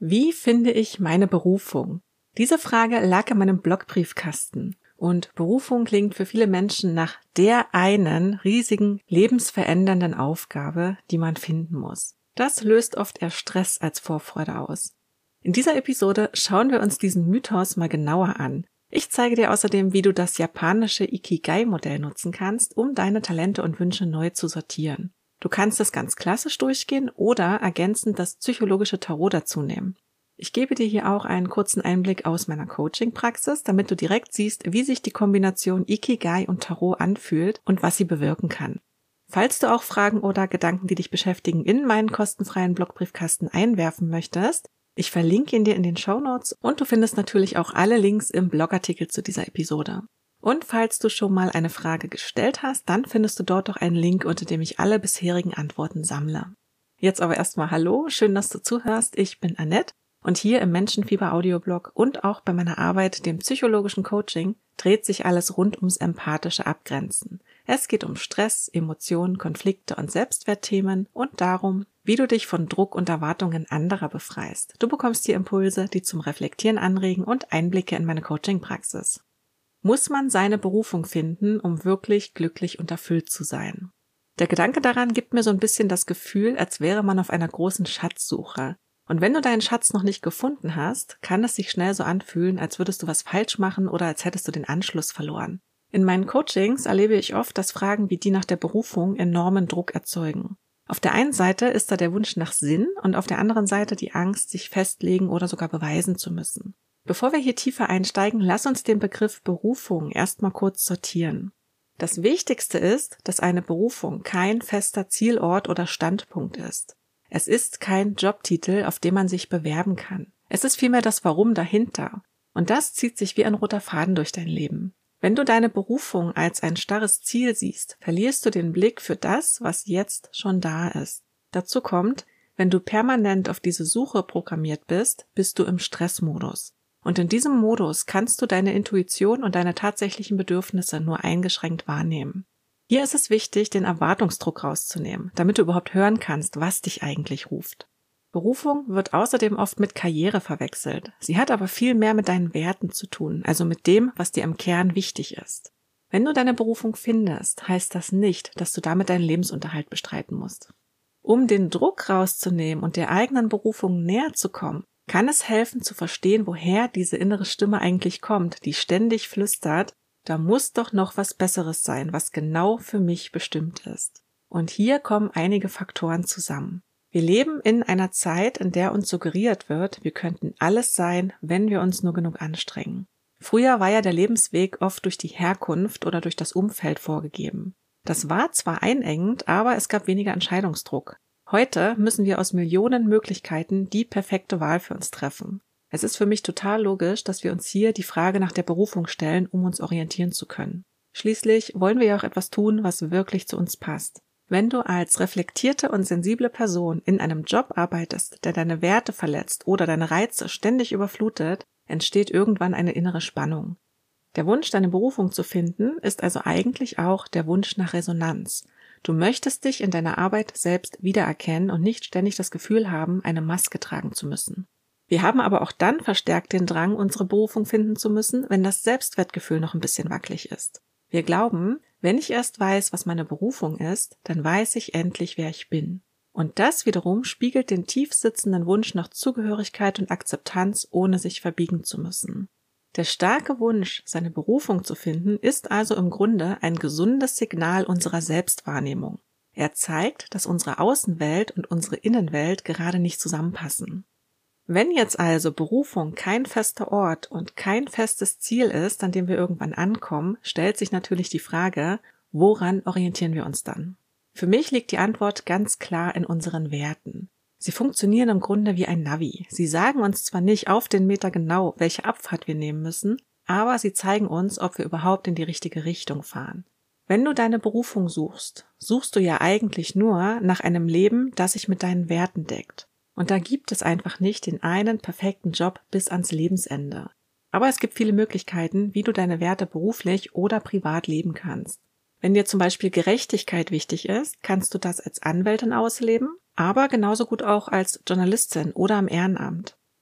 Wie finde ich meine Berufung? Diese Frage lag in meinem Blogbriefkasten. Und Berufung klingt für viele Menschen nach der einen riesigen, lebensverändernden Aufgabe, die man finden muss. Das löst oft eher Stress als Vorfreude aus. In dieser Episode schauen wir uns diesen Mythos mal genauer an. Ich zeige dir außerdem, wie du das japanische Ikigai-Modell nutzen kannst, um deine Talente und Wünsche neu zu sortieren. Du kannst es ganz klassisch durchgehen oder ergänzend das psychologische Tarot dazu nehmen. Ich gebe dir hier auch einen kurzen Einblick aus meiner Coaching-Praxis, damit du direkt siehst, wie sich die Kombination Ikigai und Tarot anfühlt und was sie bewirken kann. Falls du auch Fragen oder Gedanken, die dich beschäftigen, in meinen kostenfreien Blogbriefkasten einwerfen möchtest, ich verlinke ihn dir in den Shownotes und du findest natürlich auch alle Links im Blogartikel zu dieser Episode. Und falls du schon mal eine Frage gestellt hast, dann findest du dort auch einen Link, unter dem ich alle bisherigen Antworten sammle. Jetzt aber erstmal hallo, schön, dass du zuhörst. Ich bin Annette und hier im Menschenfieber Audioblog und auch bei meiner Arbeit, dem psychologischen Coaching, dreht sich alles rund ums empathische Abgrenzen. Es geht um Stress, Emotionen, Konflikte und Selbstwertthemen und darum, wie du dich von Druck und Erwartungen anderer befreist. Du bekommst hier Impulse, die zum Reflektieren anregen und Einblicke in meine Coaching-Praxis. Muss man seine Berufung finden, um wirklich glücklich und erfüllt zu sein? Der Gedanke daran gibt mir so ein bisschen das Gefühl, als wäre man auf einer großen Schatzsuche. Und wenn du deinen Schatz noch nicht gefunden hast, kann es sich schnell so anfühlen, als würdest du was falsch machen oder als hättest du den Anschluss verloren. In meinen Coachings erlebe ich oft, dass Fragen wie die nach der Berufung enormen Druck erzeugen. Auf der einen Seite ist da der Wunsch nach Sinn und auf der anderen Seite die Angst, sich festlegen oder sogar beweisen zu müssen. Bevor wir hier tiefer einsteigen, lass uns den Begriff Berufung erstmal kurz sortieren. Das Wichtigste ist, dass eine Berufung kein fester Zielort oder Standpunkt ist. Es ist kein Jobtitel, auf den man sich bewerben kann. Es ist vielmehr das Warum dahinter. Und das zieht sich wie ein roter Faden durch dein Leben. Wenn du deine Berufung als ein starres Ziel siehst, verlierst du den Blick für das, was jetzt schon da ist. Dazu kommt, wenn du permanent auf diese Suche programmiert bist, bist du im Stressmodus. Und in diesem Modus kannst du deine Intuition und deine tatsächlichen Bedürfnisse nur eingeschränkt wahrnehmen. Hier ist es wichtig, den Erwartungsdruck rauszunehmen, damit du überhaupt hören kannst, was dich eigentlich ruft. Berufung wird außerdem oft mit Karriere verwechselt. Sie hat aber viel mehr mit deinen Werten zu tun, also mit dem, was dir im Kern wichtig ist. Wenn du deine Berufung findest, heißt das nicht, dass du damit deinen Lebensunterhalt bestreiten musst. Um den Druck rauszunehmen und der eigenen Berufung näher zu kommen, kann es helfen zu verstehen, woher diese innere Stimme eigentlich kommt, die ständig flüstert, da muss doch noch was Besseres sein, was genau für mich bestimmt ist. Und hier kommen einige Faktoren zusammen. Wir leben in einer Zeit, in der uns suggeriert wird, wir könnten alles sein, wenn wir uns nur genug anstrengen. Früher war ja der Lebensweg oft durch die Herkunft oder durch das Umfeld vorgegeben. Das war zwar einengend, aber es gab weniger Entscheidungsdruck. Heute müssen wir aus Millionen Möglichkeiten die perfekte Wahl für uns treffen. Es ist für mich total logisch, dass wir uns hier die Frage nach der Berufung stellen, um uns orientieren zu können. Schließlich wollen wir ja auch etwas tun, was wirklich zu uns passt. Wenn du als reflektierte und sensible Person in einem Job arbeitest, der deine Werte verletzt oder deine Reize ständig überflutet, entsteht irgendwann eine innere Spannung. Der Wunsch, deine Berufung zu finden, ist also eigentlich auch der Wunsch nach Resonanz. Du möchtest dich in deiner Arbeit selbst wiedererkennen und nicht ständig das Gefühl haben, eine Maske tragen zu müssen. Wir haben aber auch dann verstärkt den Drang, unsere Berufung finden zu müssen, wenn das Selbstwertgefühl noch ein bisschen wackelig ist. Wir glauben, wenn ich erst weiß, was meine Berufung ist, dann weiß ich endlich, wer ich bin. Und das wiederum spiegelt den tief sitzenden Wunsch nach Zugehörigkeit und Akzeptanz, ohne sich verbiegen zu müssen. Der starke Wunsch, seine Berufung zu finden, ist also im Grunde ein gesundes Signal unserer Selbstwahrnehmung. Er zeigt, dass unsere Außenwelt und unsere Innenwelt gerade nicht zusammenpassen. Wenn jetzt also Berufung kein fester Ort und kein festes Ziel ist, an dem wir irgendwann ankommen, stellt sich natürlich die Frage, woran orientieren wir uns dann? Für mich liegt die Antwort ganz klar in unseren Werten. Sie funktionieren im Grunde wie ein Navi. Sie sagen uns zwar nicht auf den Meter genau, welche Abfahrt wir nehmen müssen, aber sie zeigen uns, ob wir überhaupt in die richtige Richtung fahren. Wenn du deine Berufung suchst, suchst du ja eigentlich nur nach einem Leben, das sich mit deinen Werten deckt. Und da gibt es einfach nicht den einen perfekten Job bis ans Lebensende. Aber es gibt viele Möglichkeiten, wie du deine Werte beruflich oder privat leben kannst. Wenn dir zum Beispiel Gerechtigkeit wichtig ist, kannst du das als Anwältin ausleben, aber genauso gut auch als Journalistin oder im Ehrenamt.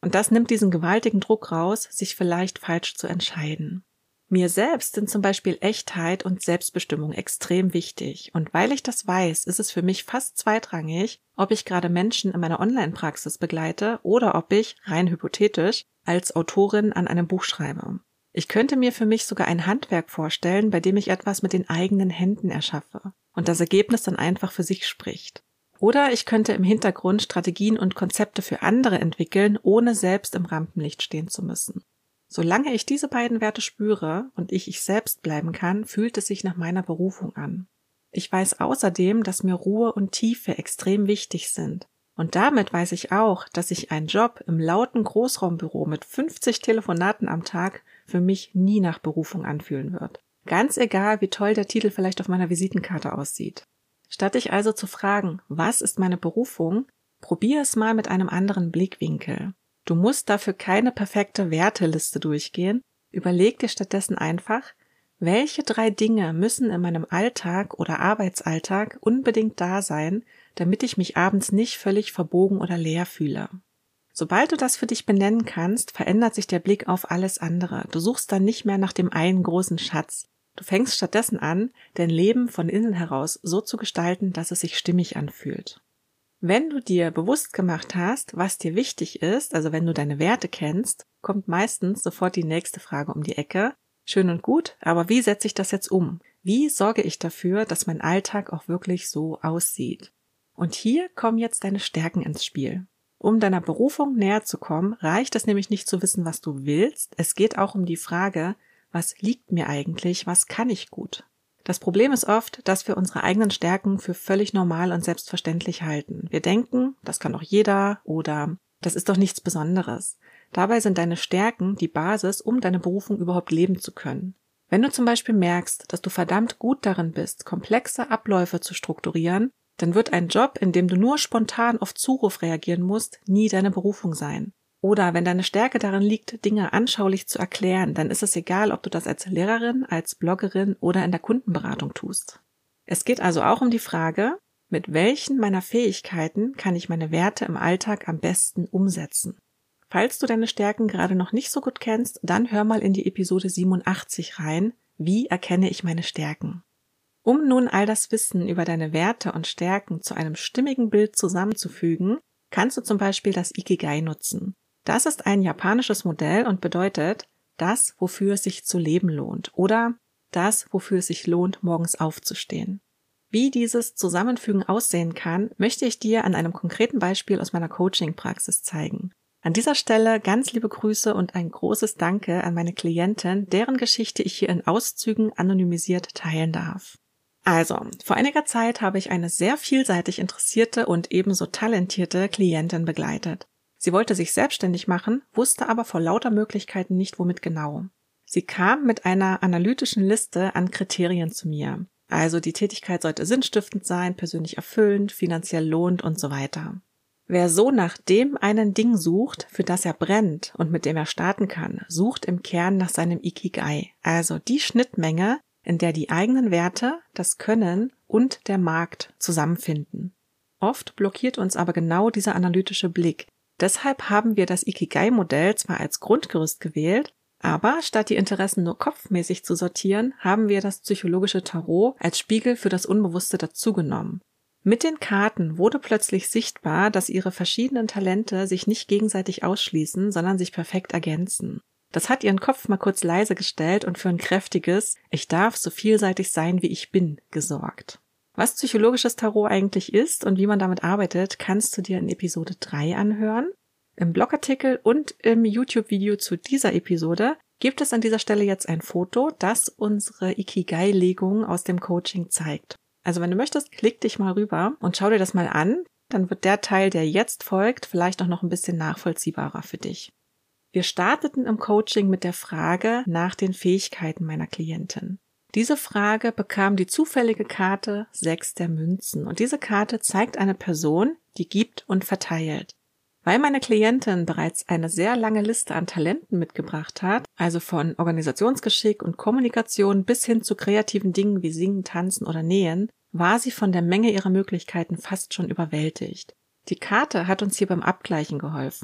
Und das nimmt diesen gewaltigen Druck raus, sich vielleicht falsch zu entscheiden. Mir selbst sind zum Beispiel Echtheit und Selbstbestimmung extrem wichtig. Und weil ich das weiß, ist es für mich fast zweitrangig, ob ich gerade Menschen in meiner Online-Praxis begleite oder ob ich, rein hypothetisch, als Autorin an einem Buch schreibe. Ich könnte mir für mich sogar ein Handwerk vorstellen, bei dem ich etwas mit den eigenen Händen erschaffe und das Ergebnis dann einfach für sich spricht. Oder ich könnte im Hintergrund Strategien und Konzepte für andere entwickeln, ohne selbst im Rampenlicht stehen zu müssen. Solange ich diese beiden Werte spüre und ich selbst bleiben kann, fühlt es sich nach meiner Berufung an. Ich weiß außerdem, dass mir Ruhe und Tiefe extrem wichtig sind. Und damit weiß ich auch, dass sich ein Job im lauten Großraumbüro mit 50 Telefonaten am Tag für mich nie nach Berufung anfühlen wird. Ganz egal, wie toll der Titel vielleicht auf meiner Visitenkarte aussieht. Statt dich also zu fragen, was ist meine Berufung, probier es mal mit einem anderen Blickwinkel. Du musst dafür keine perfekte Werteliste durchgehen. Überleg dir stattdessen einfach, welche 3 Dinge müssen in meinem Alltag oder Arbeitsalltag unbedingt da sein, damit ich mich abends nicht völlig verbogen oder leer fühle. Sobald du das für dich benennen kannst, verändert sich der Blick auf alles andere. Du suchst dann nicht mehr nach dem einen großen Schatz. Du fängst stattdessen an, dein Leben von innen heraus so zu gestalten, dass es sich stimmig anfühlt. Wenn du dir bewusst gemacht hast, was dir wichtig ist, also wenn du deine Werte kennst, kommt meistens sofort die nächste Frage um die Ecke. Schön und gut, aber wie setze ich das jetzt um? Wie sorge ich dafür, dass mein Alltag auch wirklich so aussieht? Und hier kommen jetzt deine Stärken ins Spiel. Um deiner Berufung näher zu kommen, reicht es nämlich nicht zu wissen, was du willst. Es geht auch um die Frage, was liegt mir eigentlich, was kann ich gut? Das Problem ist oft, dass wir unsere eigenen Stärken für völlig normal und selbstverständlich halten. Wir denken, das kann doch jeder oder das ist doch nichts Besonderes. Dabei sind deine Stärken die Basis, um deine Berufung überhaupt leben zu können. Wenn du zum Beispiel merkst, dass du verdammt gut darin bist, komplexe Abläufe zu strukturieren, dann wird ein Job, in dem du nur spontan auf Zuruf reagieren musst, nie deine Berufung sein. Oder wenn deine Stärke darin liegt, Dinge anschaulich zu erklären, dann ist es egal, ob du das als Lehrerin, als Bloggerin oder in der Kundenberatung tust. Es geht also auch um die Frage, mit welchen meiner Fähigkeiten kann ich meine Werte im Alltag am besten umsetzen? Falls du deine Stärken gerade noch nicht so gut kennst, dann hör mal in die Episode 87 rein, wie erkenne ich meine Stärken? Um nun all das Wissen über deine Werte und Stärken zu einem stimmigen Bild zusammenzufügen, kannst du zum Beispiel das Ikigai nutzen. Das ist ein japanisches Modell und bedeutet, das, wofür es sich zu leben lohnt oder das, wofür es sich lohnt, morgens aufzustehen. Wie dieses Zusammenfügen aussehen kann, möchte ich dir an einem konkreten Beispiel aus meiner Coaching-Praxis zeigen. An dieser Stelle ganz liebe Grüße und ein großes Danke an meine Klientin, deren Geschichte ich hier in Auszügen anonymisiert teilen darf. Also, vor einiger Zeit habe ich eine sehr vielseitig interessierte und ebenso talentierte Klientin begleitet. Sie wollte sich selbstständig machen, wusste aber vor lauter Möglichkeiten nicht, womit genau. Sie kam mit einer analytischen Liste an Kriterien zu mir. Also die Tätigkeit sollte sinnstiftend sein, persönlich erfüllend, finanziell lohnend und so weiter. Wer so nach dem einen Ding sucht, für das er brennt und mit dem er starten kann, sucht im Kern nach seinem Ikigai, also die Schnittmenge, in der die eigenen Werte, das Können und der Markt zusammenfinden. Oft blockiert uns aber genau dieser analytische Blick. Deshalb haben wir das Ikigai-Modell zwar als Grundgerüst gewählt, aber statt die Interessen nur kopfmäßig zu sortieren, haben wir das psychologische Tarot als Spiegel für das Unbewusste dazugenommen. Mit den Karten wurde plötzlich sichtbar, dass ihre verschiedenen Talente sich nicht gegenseitig ausschließen, sondern sich perfekt ergänzen. Das hat ihren Kopf mal kurz leise gestellt und für ein kräftiges „Ich darf so vielseitig sein, wie ich bin" gesorgt. Was psychologisches Tarot eigentlich ist und wie man damit arbeitet, kannst du dir in Episode 3 anhören. Im Blogartikel und im YouTube-Video zu dieser Episode gibt es an dieser Stelle jetzt ein Foto, das unsere Ikigai-Legung aus dem Coaching zeigt. Also wenn du möchtest, klick dich mal rüber und schau dir das mal an, dann wird der Teil, der jetzt folgt, vielleicht auch noch ein bisschen nachvollziehbarer für dich. Wir starteten im Coaching mit der Frage nach den Fähigkeiten meiner Klientin. Diese Frage bekam die zufällige Karte 6 der Münzen und diese Karte zeigt eine Person, die gibt und verteilt. Weil meine Klientin bereits eine sehr lange Liste an Talenten mitgebracht hat, also von Organisationsgeschick und Kommunikation bis hin zu kreativen Dingen wie Singen, Tanzen oder Nähen, war sie von der Menge ihrer Möglichkeiten fast schon überwältigt. Die Karte hat uns hier beim Abgleichen geholfen.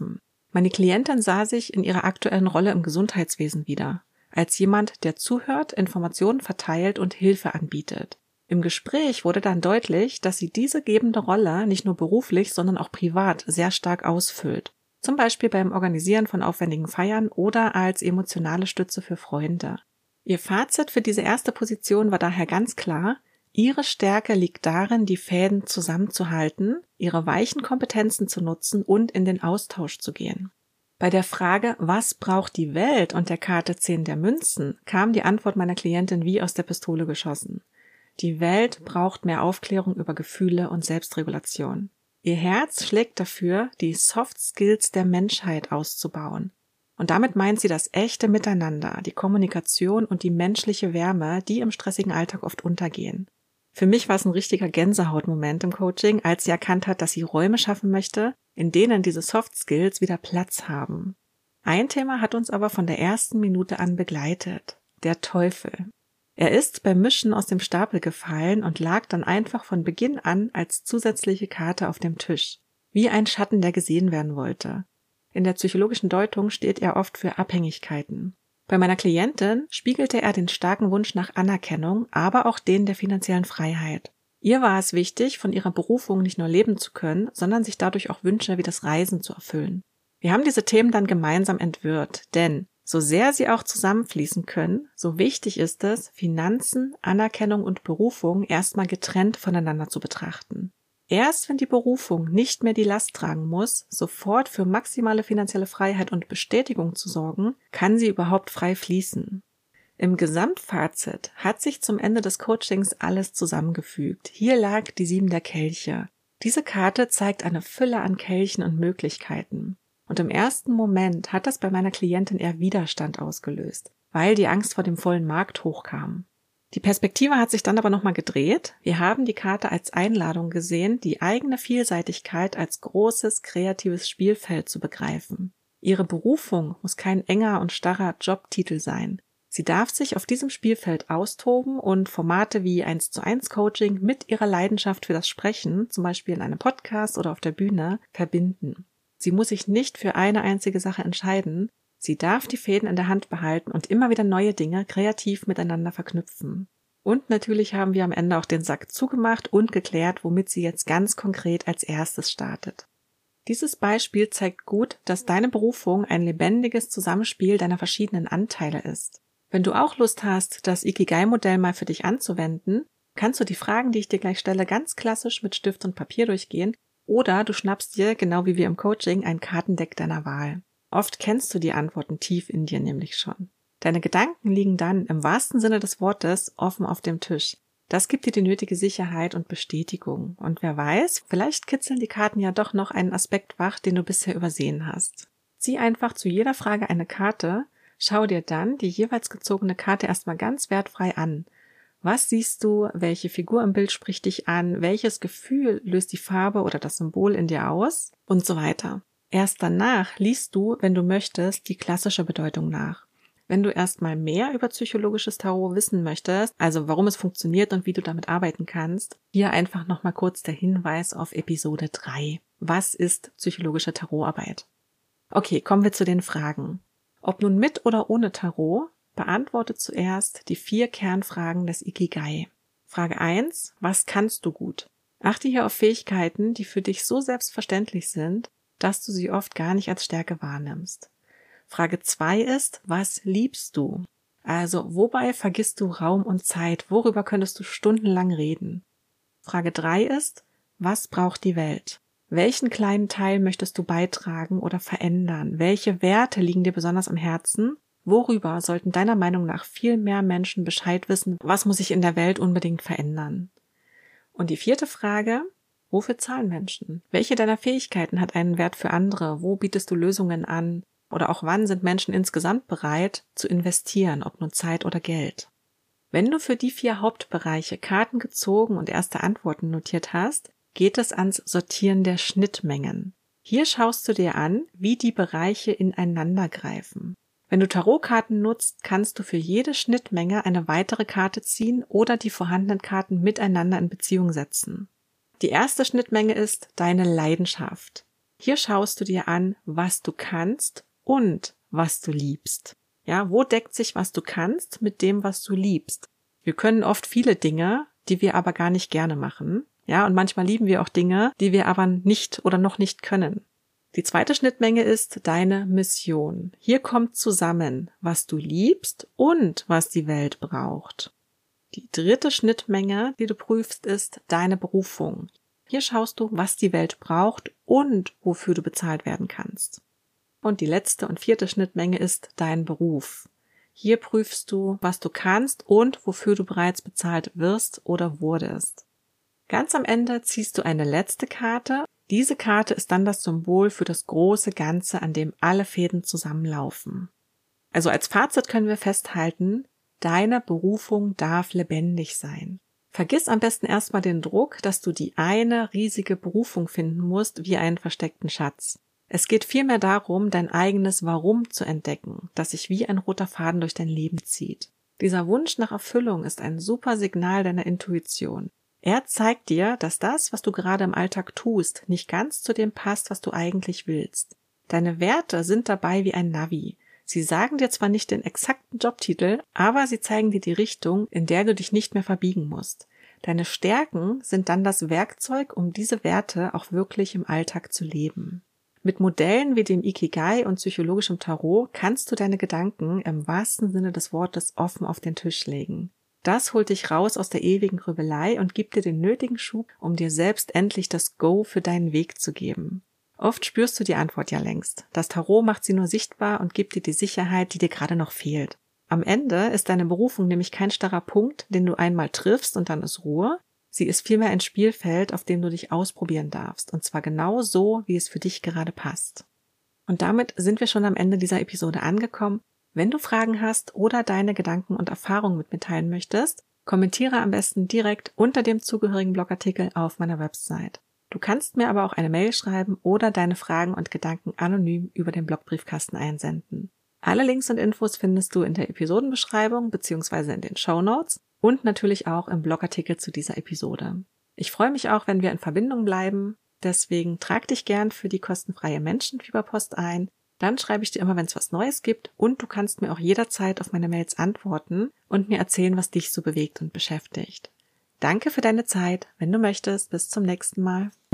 Meine Klientin sah sich in ihrer aktuellen Rolle im Gesundheitswesen wieder, als jemand, der zuhört, Informationen verteilt und Hilfe anbietet. Im Gespräch wurde dann deutlich, dass sie diese gebende Rolle nicht nur beruflich, sondern auch privat sehr stark ausfüllt. Zum Beispiel beim Organisieren von aufwendigen Feiern oder als emotionale Stütze für Freunde. Ihr Fazit für diese erste Position war daher ganz klar: Ihre Stärke liegt darin, die Fäden zusammenzuhalten, ihre weichen Kompetenzen zu nutzen und in den Austausch zu gehen. Bei der Frage, was braucht die Welt und der Karte 10 der Münzen, kam die Antwort meiner Klientin wie aus der Pistole geschossen. Die Welt braucht mehr Aufklärung über Gefühle und Selbstregulation. Ihr Herz schlägt dafür, die Soft Skills der Menschheit auszubauen. Und damit meint sie das echte Miteinander, die Kommunikation und die menschliche Wärme, die im stressigen Alltag oft untergehen. Für mich war es ein richtiger Gänsehautmoment im Coaching, als sie erkannt hat, dass sie Räume schaffen möchte, in denen diese Soft Skills wieder Platz haben. Ein Thema hat uns aber von der ersten Minute an begleitet: der Teufel. Er ist beim Mischen aus dem Stapel gefallen und lag dann einfach von Beginn an als zusätzliche Karte auf dem Tisch, wie ein Schatten, der gesehen werden wollte. In der psychologischen Deutung steht er oft für Abhängigkeiten. Bei meiner Klientin spiegelte er den starken Wunsch nach Anerkennung, aber auch den der finanziellen Freiheit. Ihr war es wichtig, von ihrer Berufung nicht nur leben zu können, sondern sich dadurch auch Wünsche wie das Reisen zu erfüllen. Wir haben diese Themen dann gemeinsam entwirrt, denn so sehr sie auch zusammenfließen können, so wichtig ist es, Finanzen, Anerkennung und Berufung erstmal getrennt voneinander zu betrachten. Erst wenn die Berufung nicht mehr die Last tragen muss, sofort für maximale finanzielle Freiheit und Bestätigung zu sorgen, kann sie überhaupt frei fließen. Im Gesamtfazit hat sich zum Ende des Coachings alles zusammengefügt. Hier lag die 7 der Kelche. Diese Karte zeigt eine Fülle an Kelchen und Möglichkeiten. Und im ersten Moment hat das bei meiner Klientin eher Widerstand ausgelöst, weil die Angst vor dem vollen Markt hochkam. Die Perspektive hat sich dann aber nochmal gedreht. Wir haben die Karte als Einladung gesehen, die eigene Vielseitigkeit als großes, kreatives Spielfeld zu begreifen. Ihre Berufung muss kein enger und starrer Jobtitel sein. Sie darf sich auf diesem Spielfeld austoben und Formate wie 1:1 Coaching mit ihrer Leidenschaft für das Sprechen, zum Beispiel in einem Podcast oder auf der Bühne, verbinden. Sie muss sich nicht für eine einzige Sache entscheiden. Sie darf die Fäden in der Hand behalten und immer wieder neue Dinge kreativ miteinander verknüpfen. Und natürlich haben wir am Ende auch den Sack zugemacht und geklärt, womit sie jetzt ganz konkret als erstes startet. Dieses Beispiel zeigt gut, dass deine Berufung ein lebendiges Zusammenspiel deiner verschiedenen Anteile ist. Wenn du auch Lust hast, das Ikigai-Modell mal für dich anzuwenden, kannst du die Fragen, die ich dir gleich stelle, ganz klassisch mit Stift und Papier durchgehen oder du schnappst dir, genau wie wir im Coaching, ein Kartendeck deiner Wahl. Oft kennst du die Antworten tief in dir nämlich schon. Deine Gedanken liegen dann im wahrsten Sinne des Wortes offen auf dem Tisch. Das gibt dir die nötige Sicherheit und Bestätigung. Und wer weiß, vielleicht kitzeln die Karten ja doch noch einen Aspekt wach, den du bisher übersehen hast. Zieh einfach zu jeder Frage eine Karte, schau dir dann die jeweils gezogene Karte erstmal ganz wertfrei an. Was siehst du? Welche Figur im Bild spricht dich an? Welches Gefühl löst die Farbe oder das Symbol in dir aus? Und so weiter. Erst danach liest du, wenn du möchtest, die klassische Bedeutung nach. Wenn du erstmal mehr über psychologisches Tarot wissen möchtest, also warum es funktioniert und wie du damit arbeiten kannst, hier einfach nochmal kurz der Hinweis auf Episode 3. Was ist psychologische Tarotarbeit? Okay, kommen wir zu den Fragen. Ob nun mit oder ohne Tarot, beantworte zuerst die 4 Kernfragen des Ikigai. Frage 1. Was kannst du gut? Achte hier auf Fähigkeiten, die für dich so selbstverständlich sind, dass du sie oft gar nicht als Stärke wahrnimmst. Frage 2 ist, was liebst du? Also, wobei vergisst du Raum und Zeit? Worüber könntest du stundenlang reden? Frage 3 ist, was braucht die Welt? Welchen kleinen Teil möchtest du beitragen oder verändern? Welche Werte liegen dir besonders am Herzen? Worüber sollten deiner Meinung nach viel mehr Menschen Bescheid wissen? Was muss sich in der Welt unbedingt verändern? Und die 4. Frage, wofür zahlen Menschen? Welche deiner Fähigkeiten hat einen Wert für andere? Wo bietest du Lösungen an? Oder auch wann sind Menschen insgesamt bereit zu investieren, ob nun Zeit oder Geld? Wenn du für die 4 Hauptbereiche Karten gezogen und erste Antworten notiert hast, geht es ans Sortieren der Schnittmengen. Hier schaust du dir an, wie die Bereiche ineinander greifen. Wenn du Tarotkarten nutzt, kannst du für jede Schnittmenge eine weitere Karte ziehen oder die vorhandenen Karten miteinander in Beziehung setzen. Die erste Schnittmenge ist deine Leidenschaft. Hier schaust du dir an, was du kannst und was du liebst. Ja, wo deckt sich, was du kannst, mit dem, was du liebst? Wir können oft viele Dinge, die wir aber gar nicht gerne machen. Ja, und manchmal lieben wir auch Dinge, die wir aber nicht oder noch nicht können. Die zweite Schnittmenge ist deine Mission. Hier kommt zusammen, was du liebst und was die Welt braucht. Die dritte Schnittmenge, die du prüfst, ist deine Berufung. Hier schaust du, was die Welt braucht und wofür du bezahlt werden kannst. Und die letzte und vierte Schnittmenge ist dein Beruf. Hier prüfst du, was du kannst und wofür du bereits bezahlt wirst oder wurdest. Ganz am Ende ziehst du eine letzte Karte. Diese Karte ist dann das Symbol für das große Ganze, an dem alle Fäden zusammenlaufen. Also als Fazit können wir festhalten, deine Berufung darf lebendig sein. Vergiss am besten erstmal den Druck, dass du die eine riesige Berufung finden musst, wie einen versteckten Schatz. Es geht vielmehr darum, dein eigenes Warum zu entdecken, das sich wie ein roter Faden durch dein Leben zieht. Dieser Wunsch nach Erfüllung ist ein super Signal deiner Intuition. Er zeigt dir, dass das, was du gerade im Alltag tust, nicht ganz zu dem passt, was du eigentlich willst. Deine Werte sind dabei wie ein Navi. Sie sagen dir zwar nicht den exakten Jobtitel, aber sie zeigen dir die Richtung, in der du dich nicht mehr verbiegen musst. Deine Stärken sind dann das Werkzeug, um diese Werte auch wirklich im Alltag zu leben. Mit Modellen wie dem Ikigai und psychologischem Tarot kannst du deine Gedanken im wahrsten Sinne des Wortes offen auf den Tisch legen. Das holt dich raus aus der ewigen Grübelei und gibt dir den nötigen Schub, um dir selbst endlich das Go für deinen Weg zu geben. Oft spürst du die Antwort ja längst. Das Tarot macht sie nur sichtbar und gibt dir die Sicherheit, die dir gerade noch fehlt. Am Ende ist deine Berufung nämlich kein starrer Punkt, den du einmal triffst und dann ist Ruhe. Sie ist vielmehr ein Spielfeld, auf dem du dich ausprobieren darfst. Und zwar genau so, wie es für dich gerade passt. Und damit sind wir schon am Ende dieser Episode angekommen. Wenn du Fragen hast oder deine Gedanken und Erfahrungen mit mir teilen möchtest, kommentiere am besten direkt unter dem zugehörigen Blogartikel auf meiner Website. Du kannst mir aber auch eine Mail schreiben oder deine Fragen und Gedanken anonym über den Blogbriefkasten einsenden. Alle Links und Infos findest du in der Episodenbeschreibung bzw. in den Shownotes und natürlich auch im Blogartikel zu dieser Episode. Ich freue mich auch, wenn wir in Verbindung bleiben. Deswegen trag dich gern für die kostenfreie Menschenfieberpost ein. Dann schreibe ich dir immer, wenn es was Neues gibt und du kannst mir auch jederzeit auf meine Mails antworten und mir erzählen, was dich so bewegt und beschäftigt. Danke für deine Zeit. Wenn du möchtest, bis zum nächsten Mal.